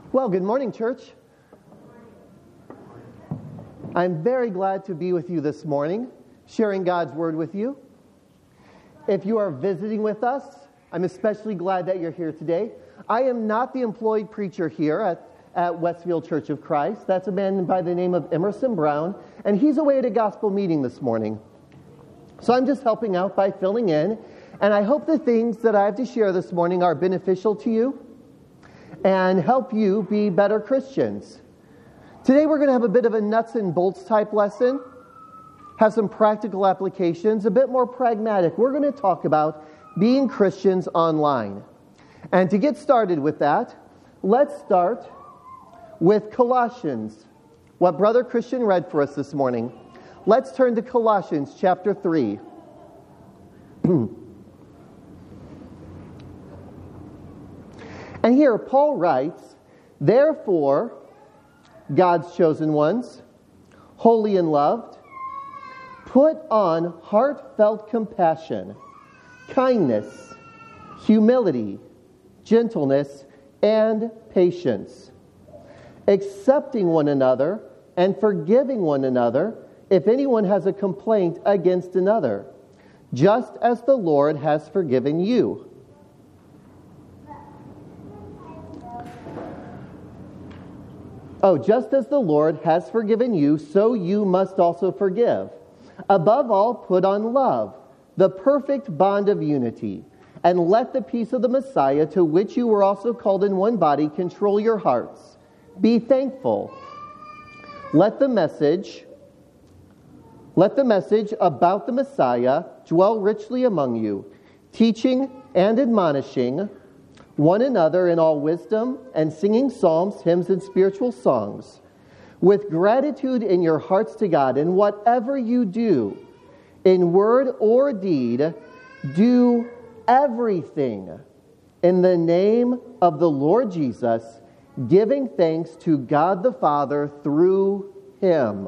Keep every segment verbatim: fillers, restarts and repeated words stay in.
Well, good morning, church. I'm very glad to be with you this morning, sharing God's Word with you. If you are visiting with us, I'm especially glad that you're here today. I am not the employed preacher here at, at Westfield Church of Christ. That's a man by the name of Emerson Brown, and he's away at a gospel meeting this morning. So I'm just helping out by filling in, and I hope the things that I have to share this morning are beneficial to you and help you be better Christians. Today we're going to have a bit of a nuts and bolts type lesson, have some practical applications, a bit more pragmatic. We're going to talk about being Christians online. And to get started with that, let's start with Colossians, what Brother Christian read for us this morning. Let's turn to Colossians chapter three. And here Paul writes, "Therefore, God's chosen ones, holy and loved, put on heartfelt compassion, kindness, humility, gentleness, and patience, accepting one another and forgiving one another if anyone has a complaint against another, just as the Lord has forgiven you." Oh, just as the Lord has forgiven you, so you must also forgive. Above all, put on love, the perfect bond of unity, and let the peace of the Messiah, to which you were also called in one body, control your hearts. Be thankful. Let the message, let the message about the Messiah dwell richly among you, teaching and admonishing one another in all wisdom, and singing psalms, hymns, and spiritual songs, with gratitude in your hearts to God. And whatever you do, in word or deed, do everything in the name of the Lord Jesus, giving thanks to God the Father through Him.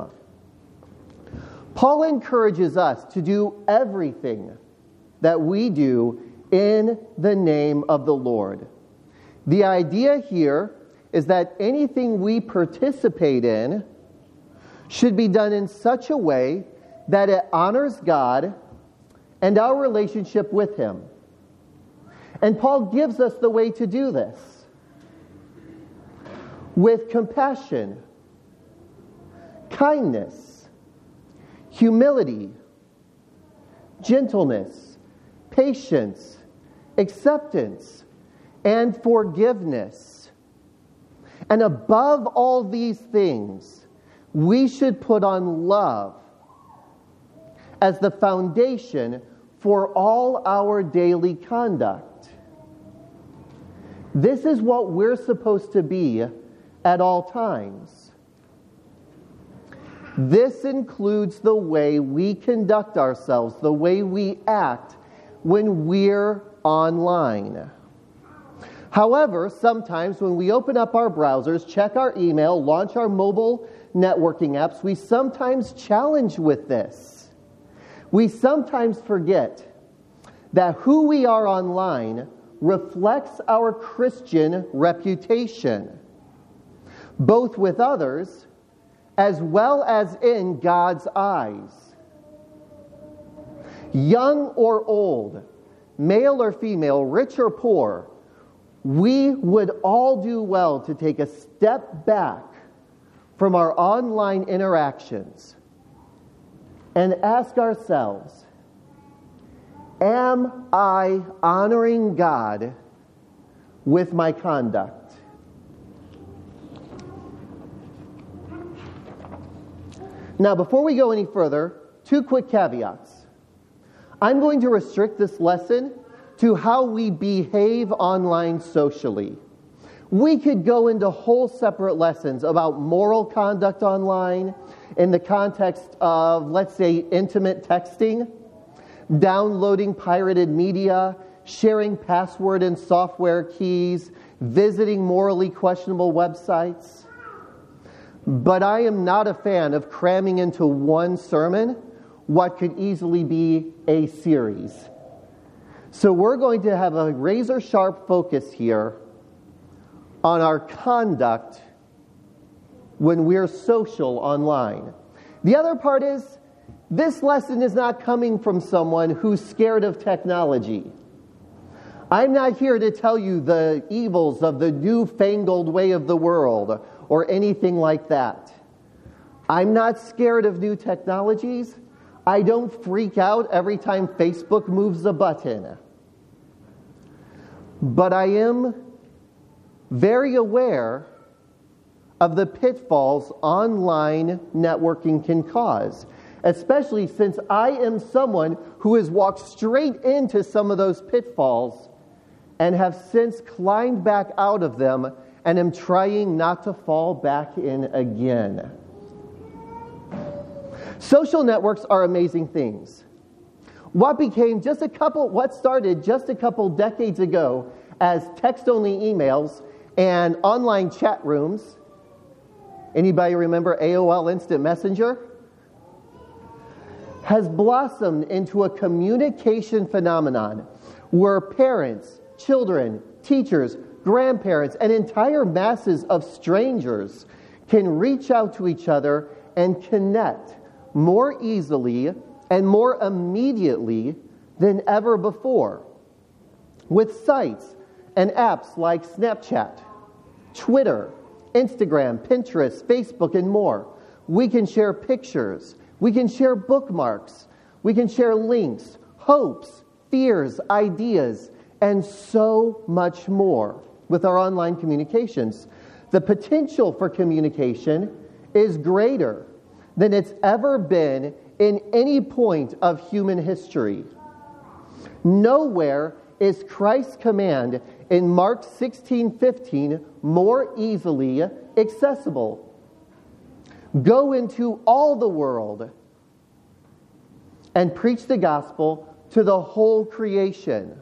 Paul encourages us to do everything that we do in the name of the Lord. The idea here is that anything we participate in should be done in such a way that it honors God and our relationship with Him. And Paul gives us the way to do this with compassion, kindness, humility, gentleness, patience, acceptance, and forgiveness. And above all these things, we should put on love as the foundation for all our daily conduct. This is what we're supposed to be at all times. This includes the way we conduct ourselves, the way we act when we're online. However, sometimes when we open up our browsers, check our email, launch our mobile networking apps, we sometimes challenge with this. We sometimes forget that who we are online reflects our Christian reputation, both with others as well as in God's eyes. Young or old, male or female, rich or poor, we would all do well to take a step back from our online interactions and ask ourselves, am I honoring God with my conduct? Now, before we go any further, two quick caveats. I'm going to restrict this lesson to how we behave online socially. We could go into whole separate lessons about moral conduct online in the context of, let's say, intimate texting, downloading pirated media, sharing password and software keys, visiting morally questionable websites. But I am not a fan of cramming into one sermon what could easily be a series. So we're going to have a razor-sharp focus here on our conduct when we're social online. The other part is, this lesson is not coming from someone who's scared of technology. I'm not here to tell you the evils of the newfangled way of the world or anything like that. I'm not scared of new technologies. I don't freak out every time Facebook moves a button. But I am very aware of the pitfalls online networking can cause, especially since I am someone who has walked straight into some of those pitfalls and have since climbed back out of them and am trying not to fall back in again. Social networks are amazing things. What became just a couple, what started just a couple decades ago as text-only emails and online chat rooms. Anybody remember A O L Instant Messenger? Has blossomed into a communication phenomenon where parents, children, teachers, grandparents, and entire masses of strangers can reach out to each other and connect more easily and more immediately than ever before. With sites and apps like Snapchat, Twitter, Instagram, Pinterest, Facebook, and more, we can share pictures, we can share bookmarks, we can share links, hopes, fears, ideas, and so much more with our online communications. The potential for communication is greater than it's ever been in any point of human history. Nowhere is Christ's command in Mark sixteen fifteen more easily accessible. Go into all the world and preach the gospel to the whole creation.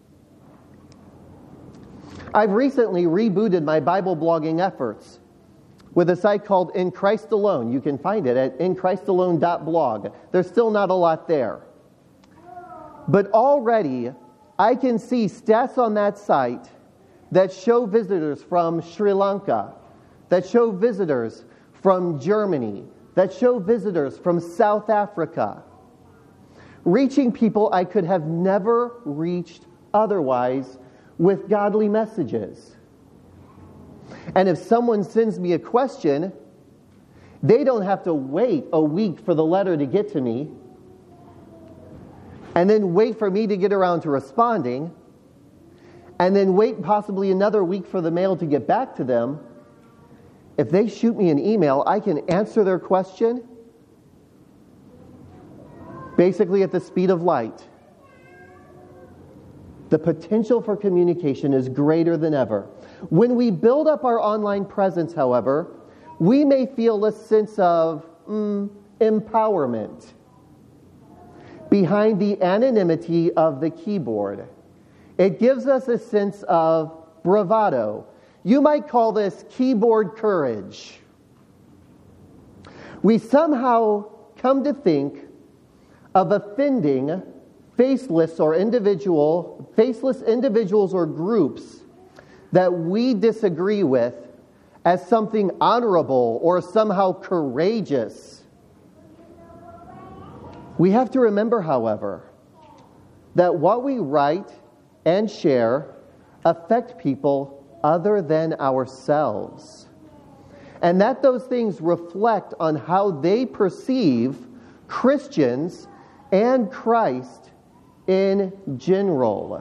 I've recently rebooted my Bible blogging efforts with a site called In Christ Alone. You can find it at in christ alone dot blog. There's still not a lot there. But already, I can see stats on that site that show visitors from Sri Lanka, that show visitors from Germany, that show visitors from South Africa, reaching people I could have never reached otherwise with godly messages. And if someone sends me a question, they don't have to wait a week for the letter to get to me, and then wait for me to get around to responding, and then wait possibly another week for the mail to get back to them. If they shoot me an email, I can answer their question basically at the speed of light. The potential for communication is greater than ever. When we build up our online presence, however, we may feel a sense of mm, empowerment behind the anonymity of the keyboard. It gives us a sense of bravado. You might call this keyboard courage. We somehow come to think of offending faceless or individual, faceless individuals or groups that we disagree with as something honorable or somehow courageous. We have to remember, however, that what we write and share affect people other than ourselves, and that those things reflect on how they perceive Christians and Christ in general.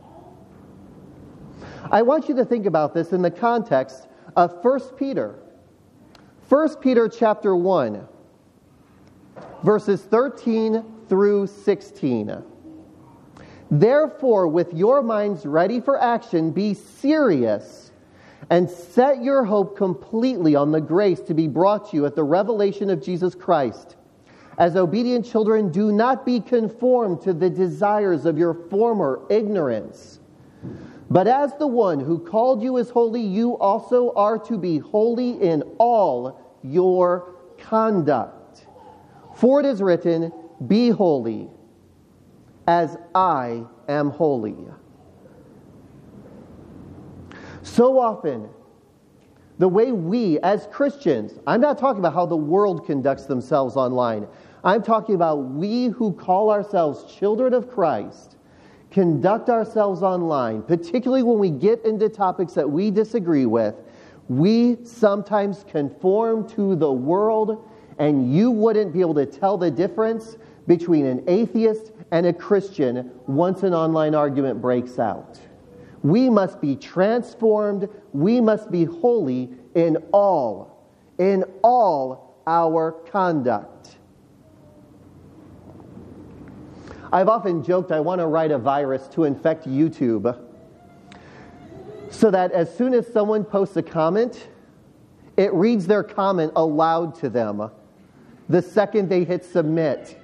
I want you to think about this in the context of First Peter. First Peter chapter one, verses thirteen through sixteen. Therefore, with your minds ready for action, be serious and set your hope completely on the grace to be brought to you at the revelation of Jesus Christ. As obedient children, do not be conformed to the desires of your former ignorance. But as the one who called you is holy, you also are to be holy in all your conduct. For it is written, be holy, as I am holy. So often, The way we, as Christians, I'm not talking about how the world conducts themselves online. I'm talking about we who call ourselves children of Christ, conduct ourselves online, particularly when we get into topics that we disagree with. We sometimes conform to the world, and you wouldn't be able to tell the difference between an atheist and a Christian once an online argument breaks out. We must be transformed. We must be holy in all, in all our conduct. I've often joked I want to write a virus to infect YouTube so that as soon as someone posts a comment, it reads their comment aloud to them the second they hit submit.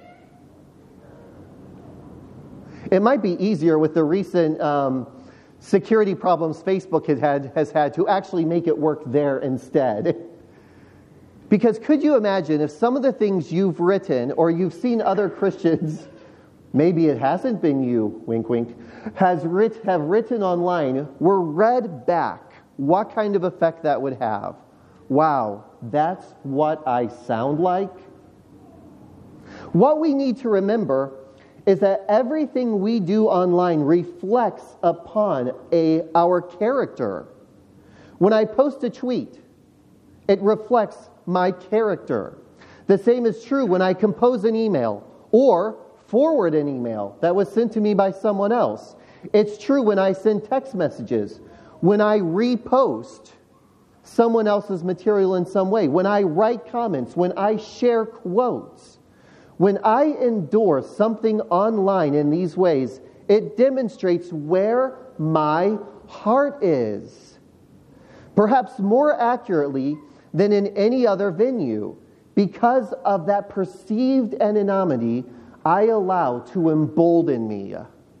It might be easier with the recent um, security problems Facebook has had, has had to actually make it work there instead. Because could you imagine if some of the things you've written or you've seen other Christians, maybe it hasn't been you, wink wink, has writ, have written online were read back, what kind of effect that would have? Wow, that's what I sound like? What we need to remember is that everything we do online reflects upon a, our character. When I post a tweet, it reflects my character. The same is true when I compose an email or forward an email that was sent to me by someone else. It's true when I send text messages, when I repost someone else's material in some way, when I write comments, when I share quotes. When I endorse something online in these ways, it demonstrates where my heart is. Perhaps more accurately than in any other venue, because of that perceived anonymity I allow to embolden me.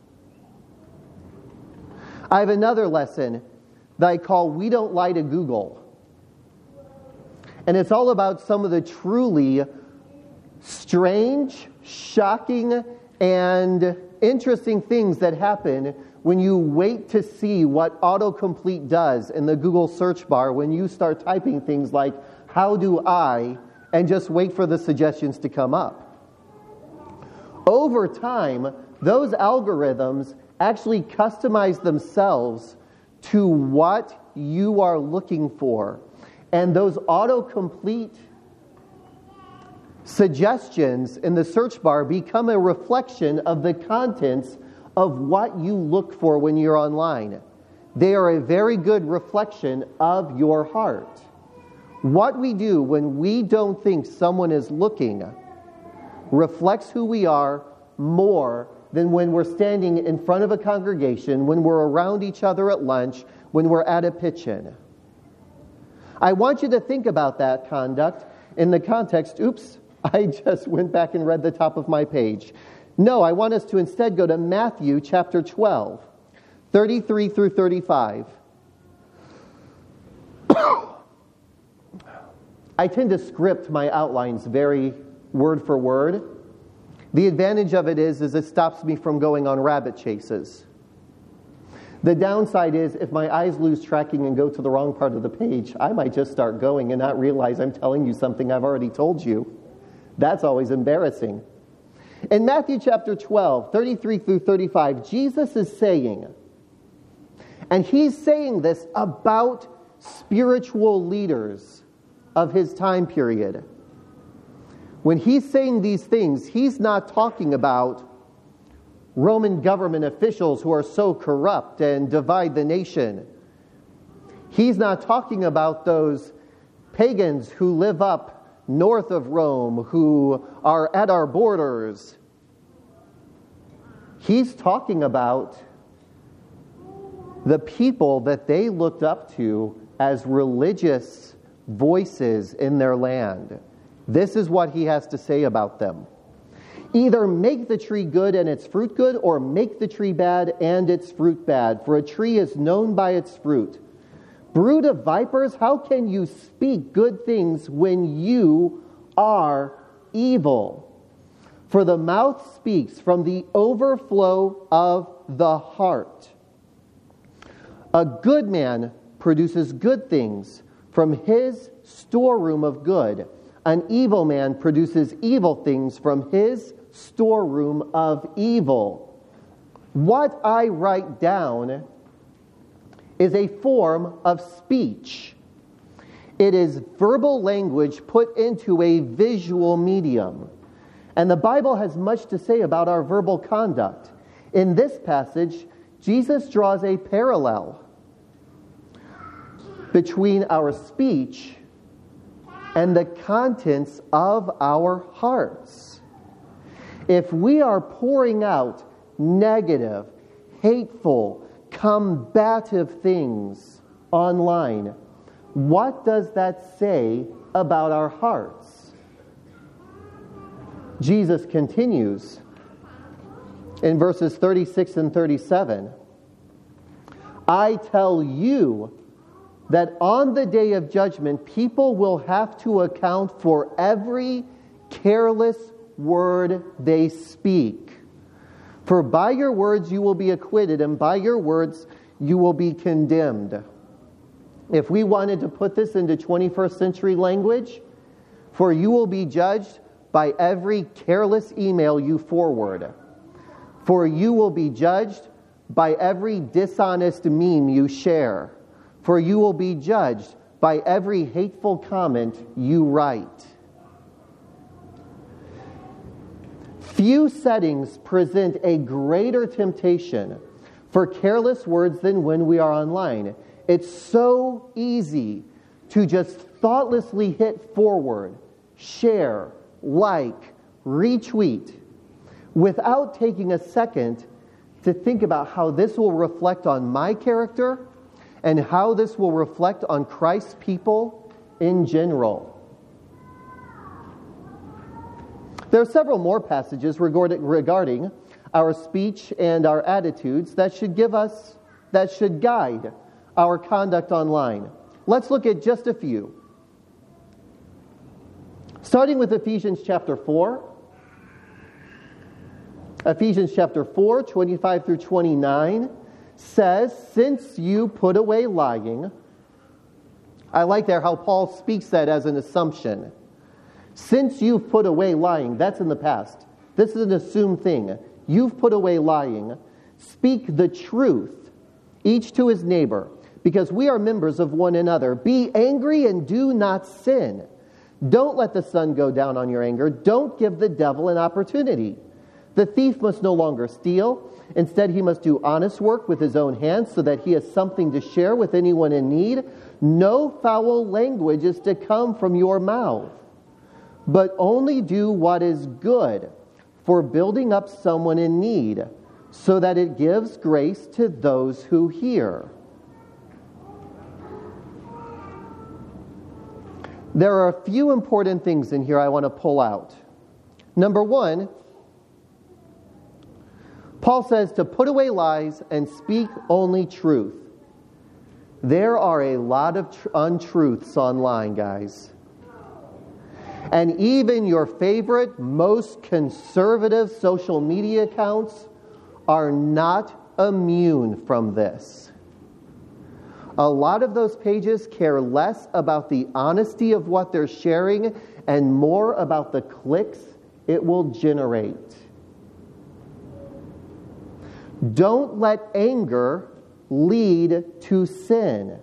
I have another lesson that I call We Don't Lie to Google. And it's all about some of the truly strange, shocking, and interesting things that happen when you wait to see what autocomplete does in the Google search bar when you start typing things like, how do I, and just wait for the suggestions to come up. Over time, those algorithms actually customize themselves to what you are looking for. And those autocomplete suggestions in the search bar become a reflection of the contents of what you look for when you're online. They are a very good reflection of your heart. What we do when we don't think someone is looking reflects who we are more than when we're standing in front of a congregation, when we're around each other at lunch, when we're at a pitch-in. I want you to think about that conduct in the context, oops, I just went back and read the top of my page. No, I want us to instead go to Matthew chapter twelve, thirty-three through thirty-five. I tend to script my outlines very word for word. The advantage of it is, is it stops me from going on rabbit chases. The downside is, if my eyes lose tracking and go to the wrong part of the page, I might just start going and not realize I'm telling you something I've already told you. That's always embarrassing. In Matthew chapter twelve, thirty-three through thirty-five, Jesus is saying, and he's saying this about spiritual leaders of his time period. When he's saying these things, he's not talking about Roman government officials who are so corrupt and divide the nation. He's not talking about those pagans who live up north of Rome, who are at our borders. He's talking about the people that they looked up to as religious voices in their land. This is what he has to say about them. Either make the tree good and its fruit good, or make the tree bad and its fruit bad. For a tree is known by its fruit. Brood of vipers, how can you speak good things when you are evil? For the mouth speaks from the overflow of the heart. A good man produces good things, from his storeroom of good. An evil man produces evil things from his storeroom of evil. What I write down is a form of speech. It is verbal language put into a visual medium. And the Bible has much to say about our verbal conduct. In this passage, Jesus draws a parallel between our speech and the contents of our hearts. If we are pouring out negative, hateful, combative things online, what does that say about our hearts? Jesus continues in verses thirty-six and thirty-seven. I tell you that on the day of judgment, people will have to account for every careless word they speak. For by your words you will be acquitted, and by your words you will be condemned. If we wanted to put this into twenty-first century language, for you will be judged by every careless email you forward. For you will be judged by every dishonest meme you share. For you will be judged by every hateful comment you write. Few settings present a greater temptation for careless words than when we are online. It's so easy to just thoughtlessly hit forward, share, like, retweet, without taking a second to think about how this will reflect on my character and how this will reflect on Christ's people in general. There are several more passages regarding our speech and our attitudes that should give us, that should guide our conduct online. Let's look at just a few. Starting with Ephesians chapter four. Ephesians chapter four, twenty-five through twenty-nine says, since you put away lying. I like there how Paul speaks that as an assumption. Since you've put away lying, that's in the past. This is an assumed thing. You've put away lying. Speak the truth, each to his neighbor, because we are members of one another. Be angry and do not sin. Don't let the sun go down on your anger. Don't give the devil an opportunity. The thief must no longer steal. Instead, he must do honest work with his own hands so that he has something to share with anyone in need. No foul language is to come from your mouth, but only do what is good for building up someone in need, so that it gives grace to those who hear. There are a few important things in here I want to pull out. Number one, Paul says to put away lies and speak only truth. There are a lot of tr- untruths online, guys. And even your favorite, most conservative social media accounts are not immune from this. A lot of those pages care less about the honesty of what they're sharing and more about the clicks it will generate. Don't let anger lead to sin.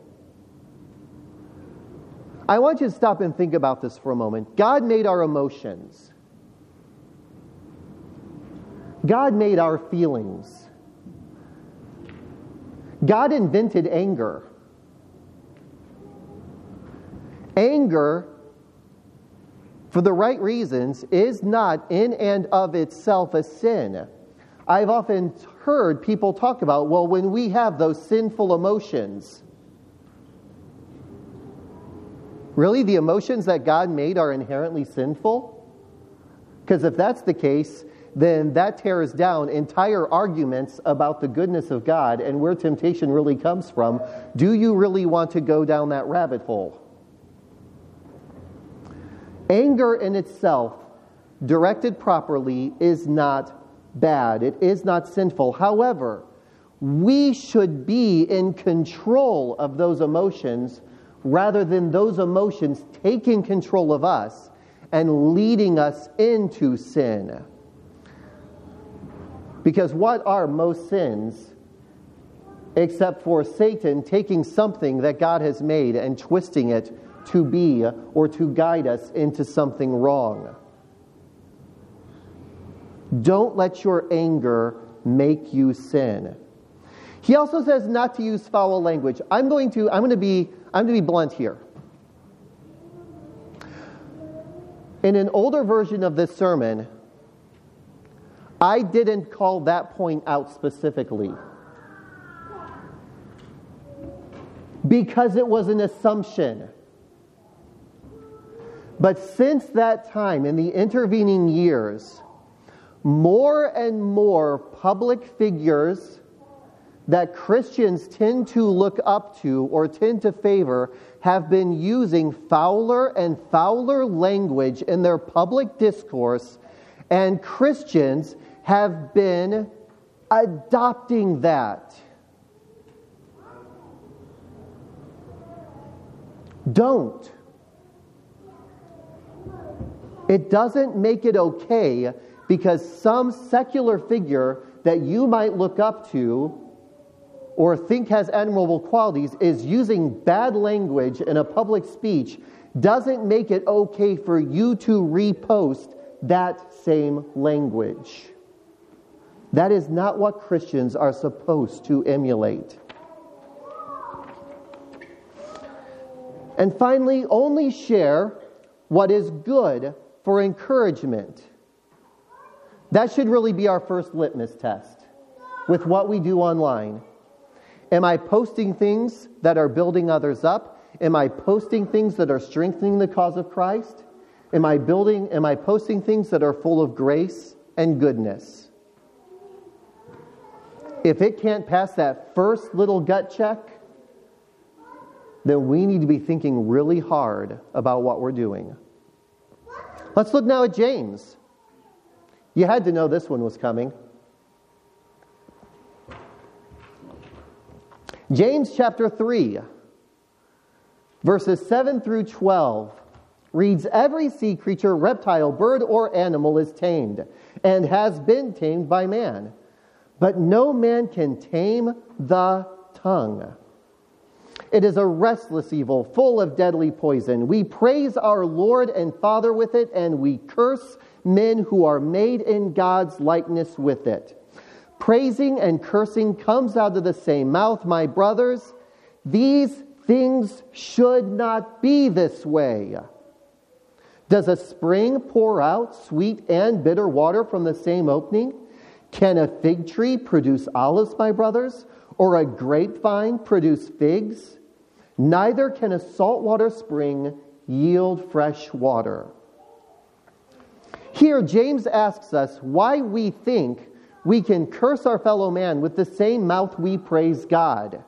I want you to stop and think about this for a moment. God made our emotions. God made our feelings. God invented anger. Anger, for the right reasons, is not in and of itself a sin. I've often heard people talk about, well, when we have those sinful emotions, really the emotions that God made are inherently sinful? Because if that's the case, then that tears down entire arguments about the goodness of God and where temptation really comes from. Do you really want to go down that rabbit hole? Anger in itself, directed properly, is not bad. It is not sinful. However, we should be in control of those emotions rather than those emotions taking control of us and leading us into sin. Because what are most sins except for Satan taking something that God has made and twisting it to be or to guide us into something wrong? Don't let your anger make you sin. He also says not to use foul language. I'm going to I'm going to be I'm going to be blunt here. In an older version of this sermon, I didn't call that point out specifically because it was an assumption. But since that time, in the intervening years, more and more public figures that Christians tend to look up to or tend to favor have been using fouler and fouler language in their public discourse, and Christians have been adopting that. Don't. It doesn't make it okay because some secular figure that you might look up to or think has admirable qualities is using bad language in a public speech doesn't make it okay for you to repost that same language. That is not what Christians are supposed to emulate. And finally, only share what is good for encouragement. That should really be our first litmus test with what we do online. Am I posting things that are building others up? Am I posting things that are strengthening the cause of Christ? Am I building, am I posting things that are full of grace and goodness? If it can't pass that first little gut check, then we need to be thinking really hard about what we're doing. Let's look now at James. You had to know this one was coming. James chapter three, verses seven through twelve, reads, "Every sea creature, reptile, bird, or animal is tamed, and has been tamed by man. But no man can tame the tongue. It is a restless evil, full of deadly poison. We praise our Lord and Father with it, and we curse men who are made in God's likeness with it. Praising and cursing comes out of the same mouth, my brothers. These things should not be this way. Does a spring pour out sweet and bitter water from the same opening? Can a fig tree produce olives, my brothers? Or a grapevine produce figs? Neither can a saltwater spring yield fresh water." Here, James asks us why we think we can curse our fellow man with the same mouth we praise God.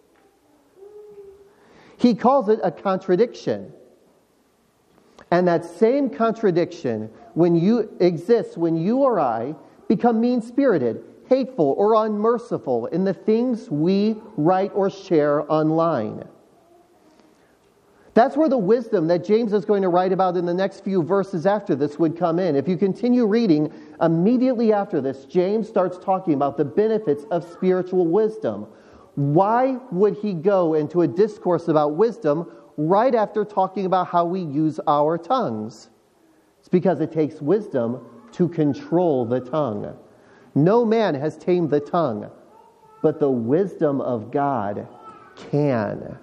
He calls it a contradiction. And that same contradiction when you exists when you or I become mean-spirited, hateful, or unmerciful in the things we write or share online. That's where the wisdom that James is going to write about in the next few verses after this would come in. If you continue reading, immediately after this, James starts talking about the benefits of spiritual wisdom. Why would he go into a discourse about wisdom right after talking about how we use our tongues? It's because it takes wisdom to control the tongue. No man has tamed the tongue, but the wisdom of God can.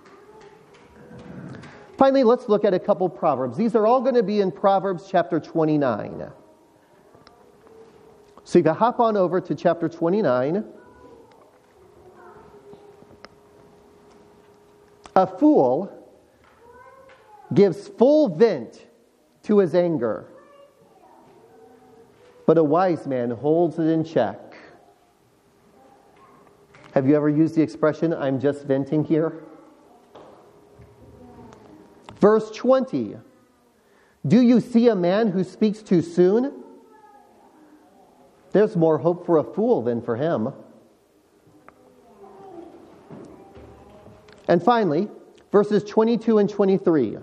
Finally, let's look at a couple Proverbs. These are all going to be in Proverbs chapter twenty-nine. So you can hop on over to chapter twenty-nine. A fool gives full vent to his anger, but a wise man holds it in check. Have you ever used the expression, "I'm just venting here"? Verse twenty, "Do you see a man who speaks too soon? There's more hope for a fool than for him." And finally, verses twenty-two and twenty-three.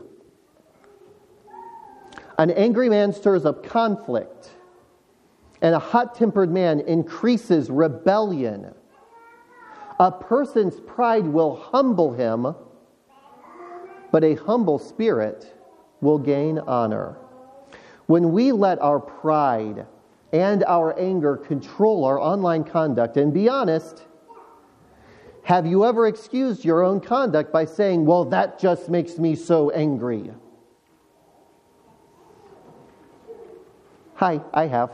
An angry man stirs up conflict, and a hot-tempered man increases rebellion. A person's pride will humble him, but a humble spirit will gain honor. When we let our pride and our anger control our online conduct, and be honest, have you ever excused your own conduct by saying, well, that just makes me so angry? Hi, I have.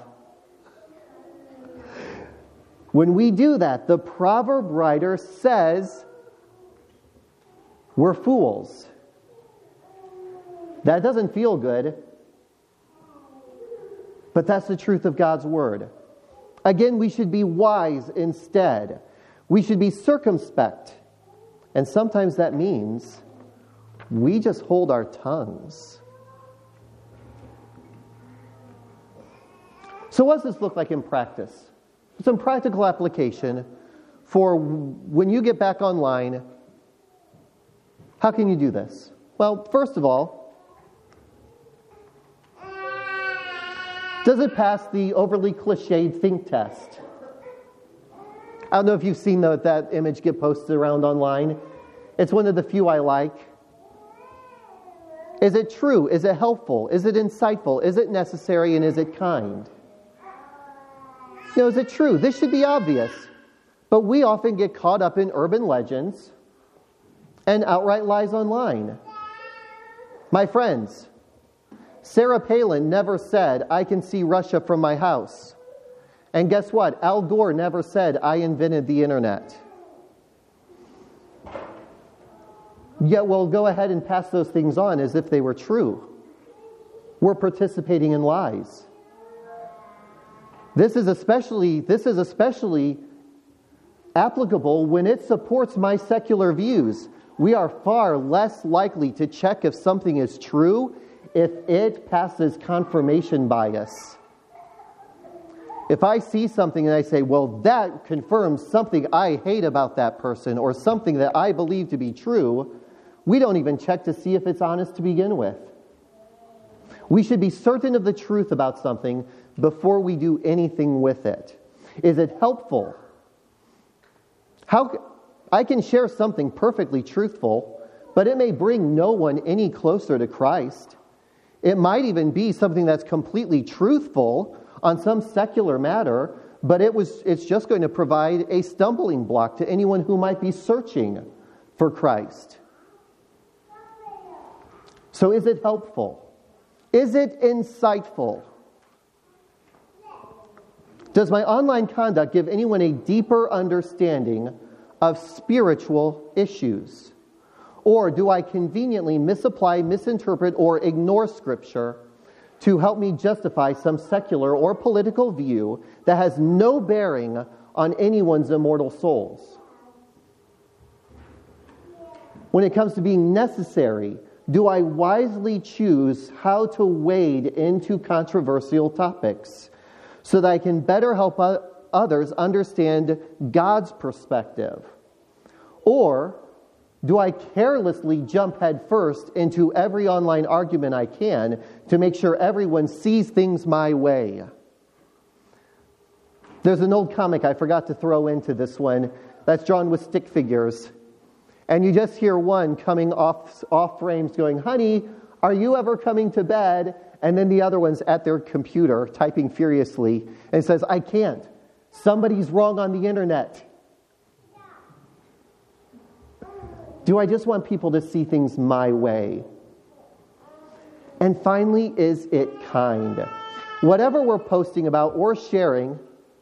When we do that, the proverb writer says we're fools. That doesn't feel good, but that's the truth of God's word. Again, we should be wise instead. We should be circumspect. And sometimes that means we just hold our tongues. So what does this look like in practice? Some practical application for when you get back online. How can you do this? Well, first of all, does it pass the overly cliched think test? I don't know if you've seen the, that image get posted around online. It's one of the few I like. Is it true? Is it helpful? Is it insightful? Is it necessary? And is it kind? You know, is it true? This should be obvious. But we often get caught up in urban legends and outright lies online. My friends, Sarah Palin never said, I can see Russia from my house. And guess what? Al Gore never said, I invented the internet. Yet we'll go ahead and pass those things on as if they were true. We're participating in lies. This is especially, this is especially applicable when it supports my secular views. We are far less likely to check if something is true if it passes confirmation bias. If I see something and I say, well, that confirms something I hate about that person or something that I believe to be true, we don't even check to see if it's honest to begin with. We should be certain of the truth about something before we do anything with it. Is it helpful? How I can share something perfectly truthful, but it may bring no one any closer to Christ. It might even be something that's completely truthful on some secular matter, but it was it's just going to provide a stumbling block to anyone who might be searching for Christ. So is it helpful? Is it insightful? Does my online conduct give anyone a deeper understanding of spiritual issues? Or do I conveniently misapply, misinterpret, or ignore Scripture to help me justify some secular or political view that has no bearing on anyone's immortal souls? When it comes to being necessary, do I wisely choose how to wade into controversial topics so that I can better help others understand God's perspective? Or do I carelessly jump headfirst into every online argument I can to make sure everyone sees things my way? There's an old comic I forgot to throw into this one that's drawn with stick figures. And you just hear one coming off, off frames going, honey, are you ever coming to bed? And then the other one's at their computer typing furiously and says, I can't. Somebody's wrong on the internet. Do I just want people to see things my way? And finally, is it kind? Whatever we're posting about or sharing,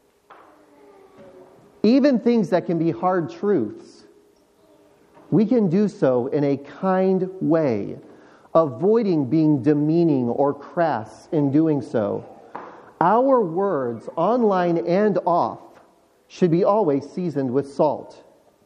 even things that can be hard truths, we can do so in a kind way, avoiding being demeaning or crass in doing so. Our words, online and off, should be always seasoned with salt.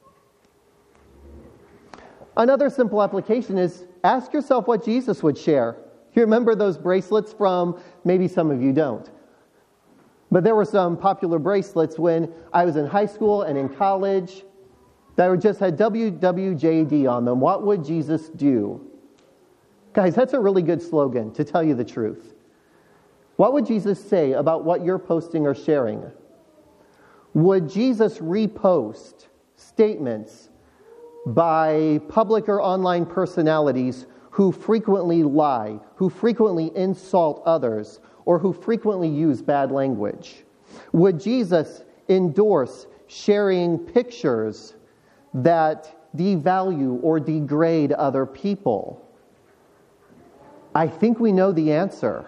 Another simple application is ask yourself what Jesus would share. You remember those bracelets from, maybe some of you don't. But there were some popular bracelets when I was in high school and in college. that just had W W J D on them, what would Jesus do? Guys, that's a really good slogan, to tell you the truth. What would Jesus say about what you're posting or sharing? Would Jesus repost statements by public or online personalities who frequently lie, who frequently insult others, or who frequently use bad language? Would Jesus endorse sharing pictures that devalue or degrade other people? I think we know the answer.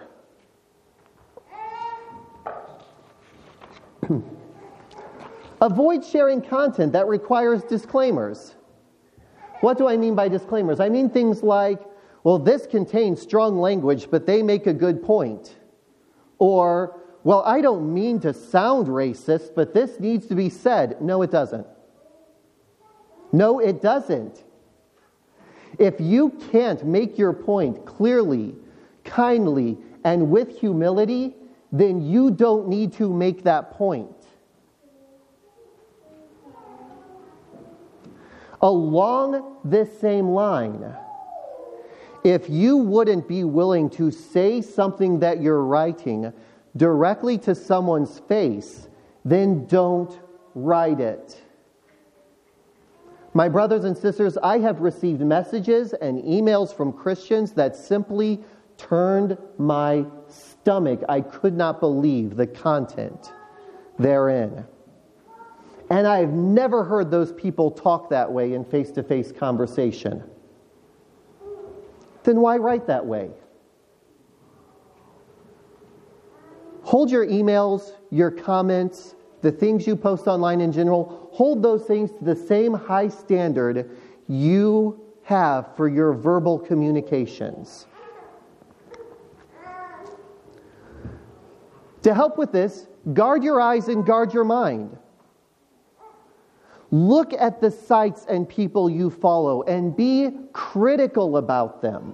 Avoid sharing content that requires disclaimers. What do I mean by disclaimers? I mean things like, well, this contains strong language, but they make a good point. Or, well, I don't mean to sound racist, but this needs to be said. No, it doesn't. No, it doesn't. If you can't make your point clearly, kindly, and with humility, then you don't need to make that point. Along this same line, if you wouldn't be willing to say something that you're writing directly to someone's face, then don't write it. My brothers and sisters, I have received messages and emails from Christians that simply turned my stomach. I could not believe the content therein. And I've never heard those people talk that way in face-to-face conversation. Then why write that way? Hold your emails, your comments, the things you post online in general, hold those things to the same high standard you have for your verbal communications. To help with this, guard your eyes and guard your mind. Look at the sites and people you follow and be critical about them.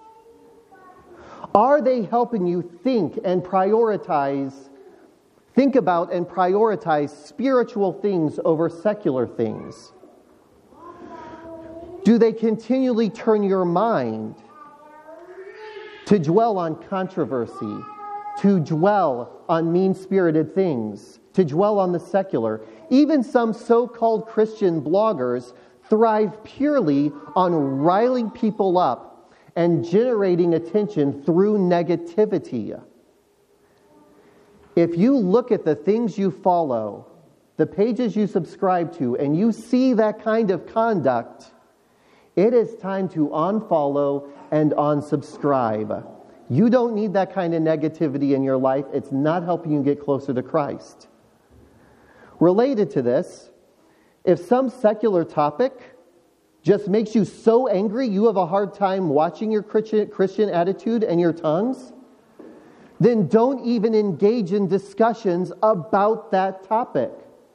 Are they helping you think and prioritize, think about and prioritize spiritual things over secular things? Do they continually turn your mind to dwell on controversy, to dwell on mean-spirited things, to dwell on the secular? Even some so-called Christian bloggers thrive purely on riling people up and generating attention through negativity. If you look at the things you follow, the pages you subscribe to, and you see that kind of conduct, it is time to unfollow and unsubscribe. You don't need that kind of negativity in your life. It's not helping you get closer to Christ. Related to this, if some secular topic just makes you so angry you have a hard time watching your Christian attitude and your tongues, then don't even engage in discussions about that topic.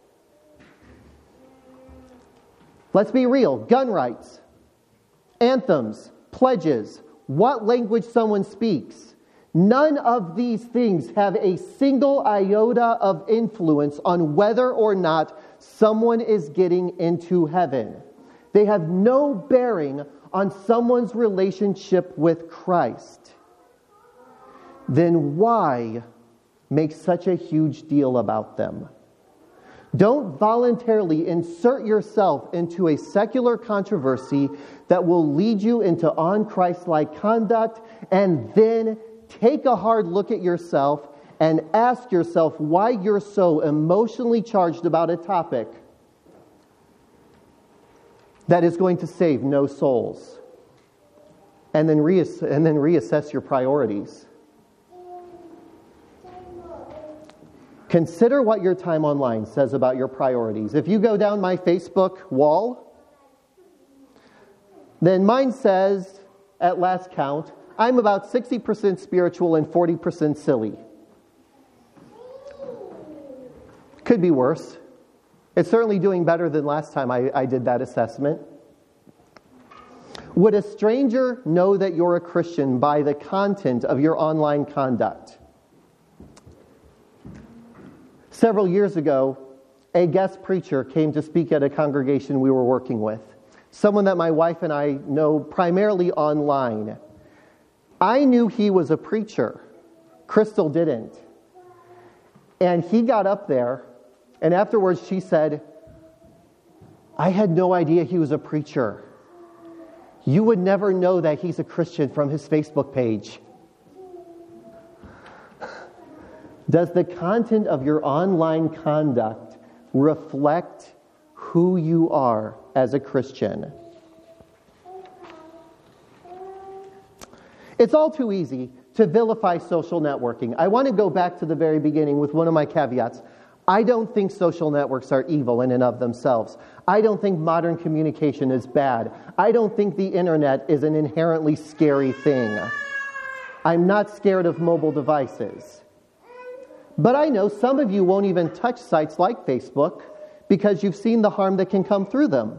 Let's be real. Gun rights, anthems, pledges, what language someone speaks. None of these things have a single iota of influence on whether or not someone is getting into heaven. They have no bearing on someone's relationship with Christ. Then why make such a huge deal about them? Don't voluntarily insert yourself into a secular controversy that will lead you into un-Christ-like conduct, and then take a hard look at yourself and ask yourself why you're so emotionally charged about a topic that is going to save no souls. And then, reass- and then reassess your priorities. Consider what your time online says about your priorities. If you go down my Facebook wall, then mine says, at last count, I'm about sixty percent spiritual and forty percent silly. Could be worse. It's certainly doing better than last time I, I did that assessment. Would a stranger know that you're a Christian by the content of your online conduct? Several years ago, a guest preacher came to speak at a congregation we were working with, someone that my wife and I know primarily online. I knew he was a preacher. Crystal didn't. And he got up there, and afterwards she said, I had no idea he was a preacher. You would never know that he's a Christian from his Facebook page. Does the content of your online conduct reflect who you are as a Christian? It's all too easy to vilify social networking. I want to go back to the very beginning with one of my caveats. I don't think social networks are evil in and of themselves. I don't think modern communication is bad. I don't think the internet is an inherently scary thing. I'm not scared of mobile devices. But I know some of you won't even touch sites like Facebook because you've seen the harm that can come through them.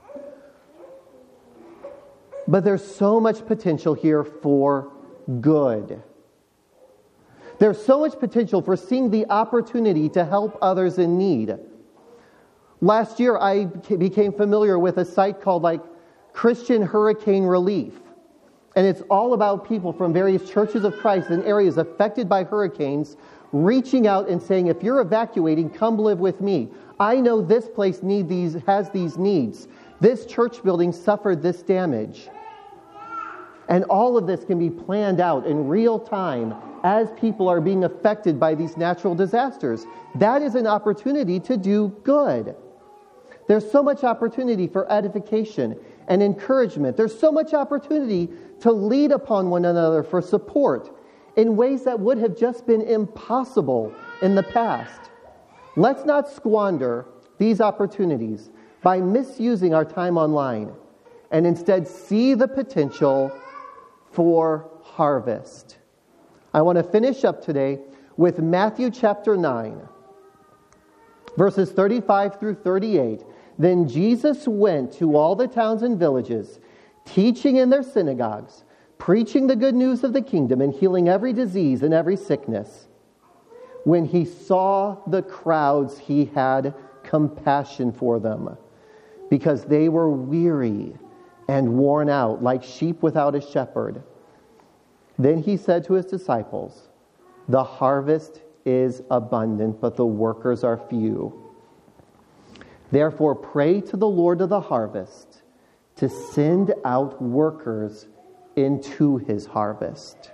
But there's so much potential here for good. There's so much potential for seeing the opportunity to help others in need. Last year, I became familiar with a site called like Christian Hurricane Relief. And it's all about people from various churches of Christ in areas affected by hurricanes reaching out and saying, if you're evacuating, come live with me. I know this place need these has these needs. This church building suffered this damage. And all of this can be planned out in real time as people are being affected by these natural disasters. That is an opportunity to do good. There's so much opportunity for edification and encouragement. There's so much opportunity to lead upon one another for support in ways that would have just been impossible in the past. Let's not squander these opportunities by misusing our time online, and instead see the potential for harvest. I want to finish up today with Matthew chapter nine, verses thirty-five through thirty-eight. Then Jesus went to all the towns and villages, teaching in their synagogues, preaching the good news of the kingdom, and healing every disease and every sickness. When he saw the crowds, he had compassion for them, because they were weary and worn out, like sheep without a shepherd. Then he said to his disciples, the harvest is abundant, but the workers are few. Therefore pray to the Lord of the harvest to send out workers into his harvest.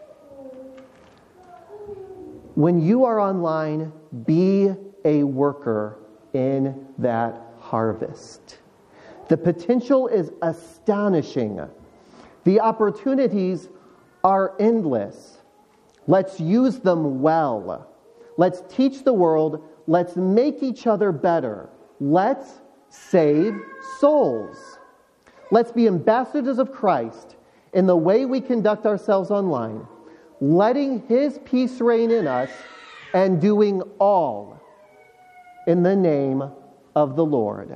When you are online, be a worker in that harvest. The potential is astonishing. The opportunities are endless. Let's use them well. Let's teach the world. Let's make each other better. Let's save souls. Let's be ambassadors of Christ in the way we conduct ourselves online, letting his peace reign in us and doing all in the name of the Lord.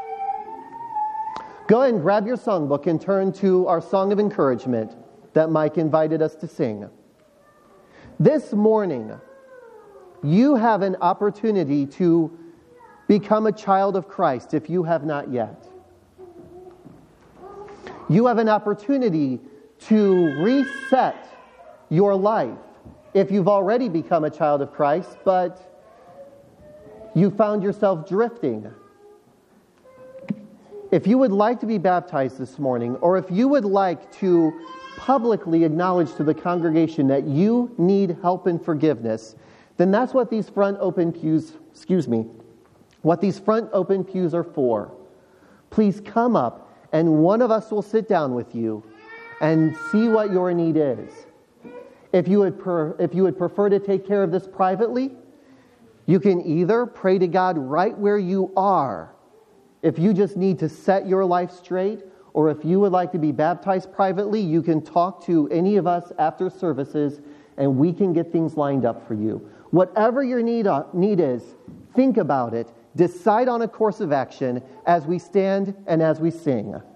Go ahead and grab your songbook and turn to our song of encouragement that Mike invited us to sing. This morning, you have an opportunity to become a child of Christ if you have not yet. You have an opportunity to reset your life if you've already become a child of Christ, but you found yourself drifting. If you would like to be baptized this morning, or if you would like to publicly acknowledge to the congregation that you need help and forgiveness, then that's what these front open pews, excuse me, what these front open pews are for. Please come up and one of us will sit down with you and see what your need is. If you would per, if you would prefer to take care of this privately, you can either pray to God right where you are, if you just need to set your life straight, or if you would like to be baptized privately, you can talk to any of us after services and we can get things lined up for you. Whatever your need, uh, need is, think about it. Decide on a course of action as we stand and as we sing.